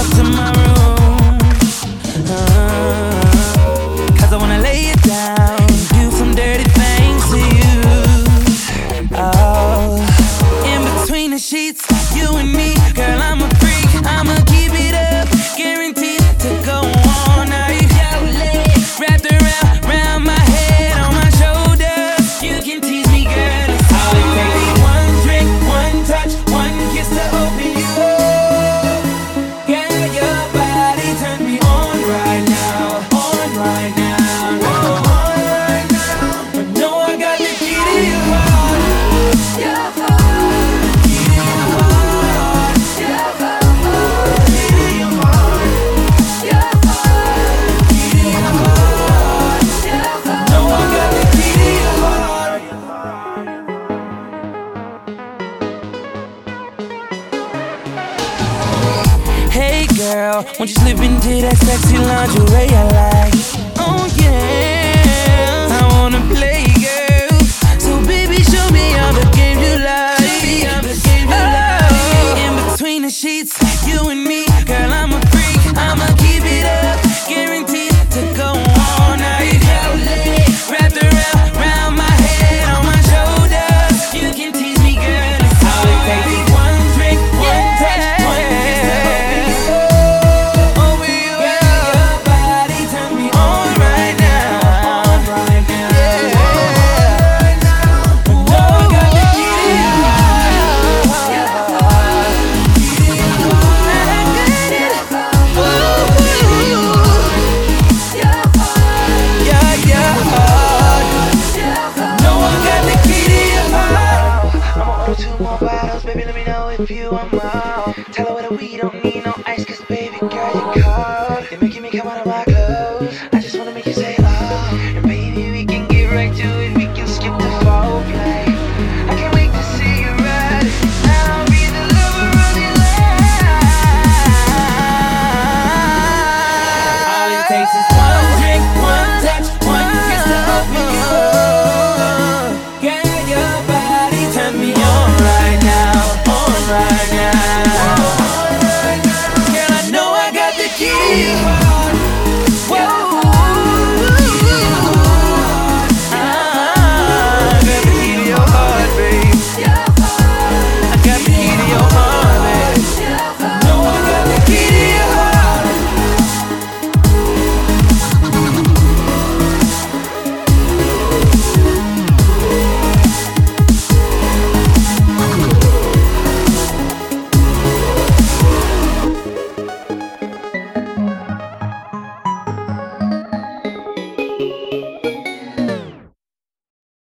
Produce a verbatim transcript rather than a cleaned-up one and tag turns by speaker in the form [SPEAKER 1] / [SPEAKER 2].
[SPEAKER 1] up to my room. uh, Cause I wanna lay it down, do some dirty things to you. Oh, in between the sheets, you and me, girl, I'm a freak. I'ma keep it up, guaranteed to go all night. Wrapped around, round my head, on my shoulders. You can tease me, girl, it's all it takes. One drink, one touch, one kiss to open you up. Girl, your body turns me on right now, on right now, on right now. But no, I got the key to your heart, your heart, key to your heart, your heart, key to your heart, your heart, key to your heart, your heart. No, I got the key to your heart. Hey girl, won't you slip into that sexy lingerie I like? Oh yeah, I wanna play, girl. So baby, show me all the games you like. Oh, in between the sheets, you and me, girl, I'm a freak. I'ma keep it up, guaranteed to go all night. Wrapped around, round my head, on my shoulders. You can tease me, girl, it's all it takes. One drink, one touch, one kiss to open you up. Girl, your body turns me on right now, on right now, right now. But no, I got the key to your heart, your heart, key to your heart. And I got it, ooh, your heart, yeah, your heart. No, I got the key to your heart. I'ma order two more bottles, baby, let me know if you want more. Tell her what we don't need no ice, cause baby girl,